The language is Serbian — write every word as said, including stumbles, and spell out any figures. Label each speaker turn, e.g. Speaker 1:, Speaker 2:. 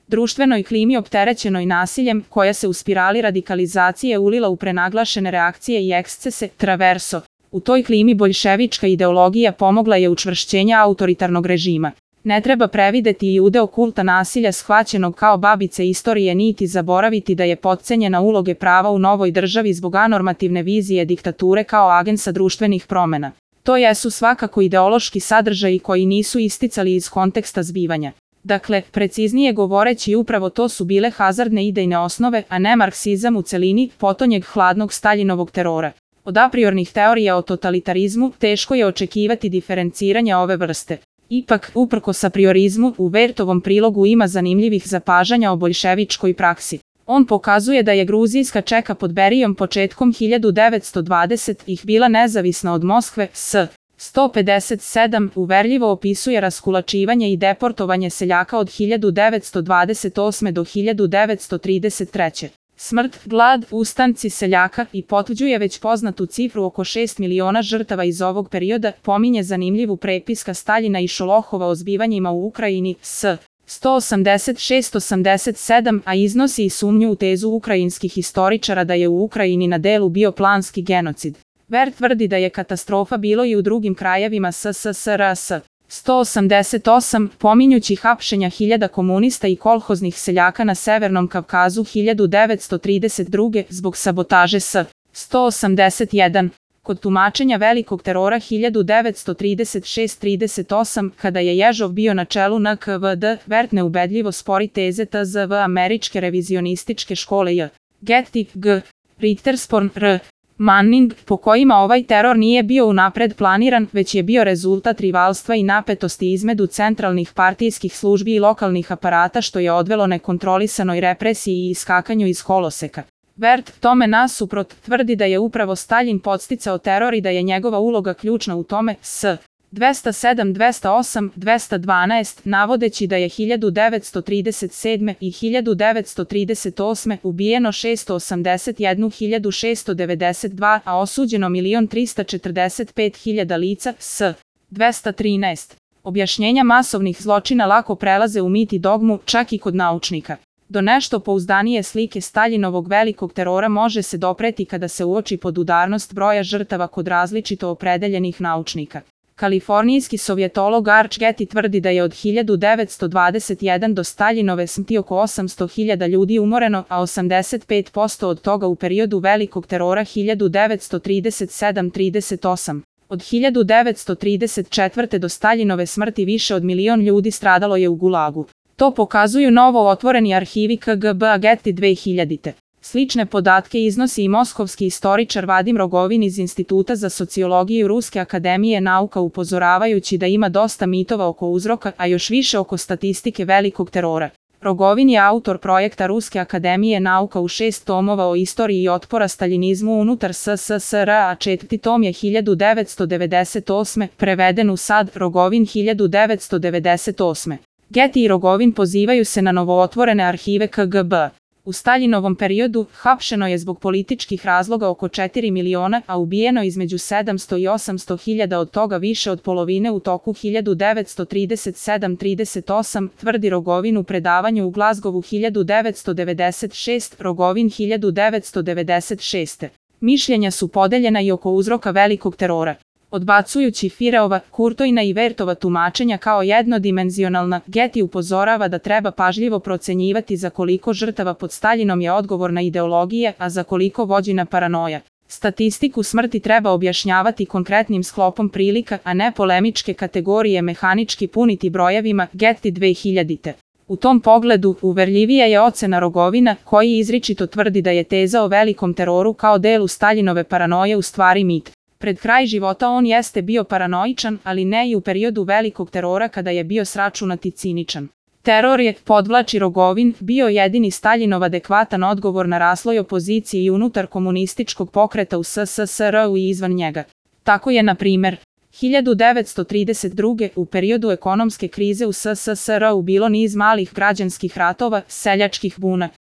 Speaker 1: društvenoj klimi opterećenoj nasiljem, koja se u spirali radikalizacije ulila u prenaglašene reakcije i ekscese, traverso. U toj klimi boljševička ideologija pomogla je učvršćenja autoritarnog režima. Ne treba prevideti i udeo kulta nasilja shvaćenog kao babice istorije niti zaboraviti da je potcenjena uloge prava u novoj državi zbog anormativne vizije diktature kao agensa društvenih promena. To jesu svakako ideološki sadržaji koji nisu isticali iz konteksta zbivanja. Dakle, preciznije govoreći, upravo to su bile hazardne idejne osnove, a ne marksizam u celini, potonjeg hladnog Staljinovog terora. Od apriornih teorija o totalitarizmu teško je očekivati diferenciranje ove vrste. Ipak, uprkos apriorizmu, u Wertovom prilogu ima zanimljivih zapažanja o boljševičkoj praksi. On pokazuje da je Gruzijska čeka pod Berijom početkom hiljadu devetsto dvadesetih bila nezavisna od Moskve, s. sto pedeset sedam uverljivo opisuje raskulačivanje i deportovanje seljaka od hiljadu devetsto dvadeset osme do hiljadu devetsto trideset treće Smrt, glad, ustanci seljaka i potvrđuje već poznatu cifru oko šest miliona žrtava iz ovog perioda, pominje zanimljivu prepiska Staljina i Šolohova o zbivanjima u Ukrajini, s. sto osamdeset šest osamdeset sedam, a iznosi i sumnju u tezu ukrajinskih historičara da je u Ukrajini na delu bio planski genocid. Wert tvrdi da je katastrofa bilo i u drugim krajevima S S S R S. sto osamdeset osam, pominjući hapšenja hiljada komunista i kolhoznih seljaka na Severnom Kavkazu hiljadu devetsto trideset druge zbog sabotaže S. sto osamdeset jedan. Kod tumačenja velikog terora hiljadu devetsto trideset šest trideset osam, kada je Ježov bio na čelu N K V D, Wert neubedljivo spori teze T Z V američke revizionističke škole J. Getty, G. Richtersporn, R. Manning, po kojima ovaj teror nije bio unapred planiran, već je bio rezultat rivalstva i napetosti između centralnih partijskih službi i lokalnih aparata, što je odvelo nekontrolisanoj represiji i iskakanju iz koloseka. Wert, tome nasuprot, tvrdi da je upravo Staljin podsticao teror i da je njegova uloga ključna u tome, s. dvesta sedam dvesta osam dvesta dvanaest, navodeći da je hiljadu devetsto trideset sedme i hiljadu devetsto trideset osme ubijeno šesto osamdeset jednu hiljadu šesto devedeset dva, a osuđeno milion trista četrdeset pet hiljada lica, s. dvesta trinaest. Objašnjenja masovnih zločina lako prelaze u mit i dogmu, čak i kod naučnika. Do nešto pouzdanije slike Staljinovog velikog terora može se dopreti kada se uoči podudarnost broja žrtava kod različito opredeljenih naučnika. Kalifornijski sovjetolog Arch Getty tvrdi da je od hiljadu devetsto dvadeset jedan do Staljinove smrti oko osamsto hiljada ljudi umoreno, a osamdeset pet posto od toga u periodu velikog terora hiljadu devetsto trideset sedam trideset osam. Od hiljadu devetsto trideset četvrte do Staljinove smrti više od milion ljudi stradalo je u Gulagu. To pokazuju novo otvoreni arhivi K G B-a Getty dve hiljadite. Slične podatke iznosi i moskovski istoričar Vadim Rogovin iz Instituta za sociologiju Ruske akademije nauka, upozoravajući da ima dosta mitova oko uzroka, a još više oko statistike velikog terora. Rogovin je autor projekta Ruske akademije nauka u šest tomova o istoriji otpora staljinizmu unutar S S S R, a četvrti tom je hiljadu devetsto devedeset osme preveden u Sad Rogovin hiljadu devetsto devedeset osme Getty i Rogovin pozivaju se na novootvorene arhive K G B. U Staljinovom periodu hapšeno je zbog političkih razloga oko četiri miliona, a ubijeno između sedamsto i osamsto hiljada, od toga više od polovine u toku hiljadu devetsto trideset sedam trideset osam, tvrdi Rogovin u predavanju u Glazgovu hiljadu devetsto devedeset šeste Rogovin hiljadu devetsto devedeset šeste Mišljenja su podeljena i oko uzroka velikog terora. Odbacujući Fireova, Kurtojna i Wertova tumačenja kao jednodimenzionalna, Getty upozorava da treba pažljivo procenjivati za koliko žrtava pod Staljinom je odgovorna ideologija, a za koliko vođena paranoja. Statistiku smrti treba objašnjavati konkretnim sklopom prilika, a ne polemičke kategorije mehanički puniti brojevima, Getty dve hiljadite. U tom pogledu, uverljivija je ocena Rogovina, koji izričito tvrdi da je teza o velikom teroru kao delu Staljinove paranoje u stvari mit. Pred kraj života on jeste bio paranoičan, ali ne i u periodu velikog terora kada je bio sračunat i ciničan. Teror je, podvlači Rogovin, bio jedini Staljinov adekvatan odgovor na rasloj opoziciji i unutar komunističkog pokreta u S S S R-u i izvan njega. Tako je, na primer, hiljadu devetsto trideset druge u periodu ekonomske krize u S S S R-u bilo niz malih građanskih ratova, seljačkih buna.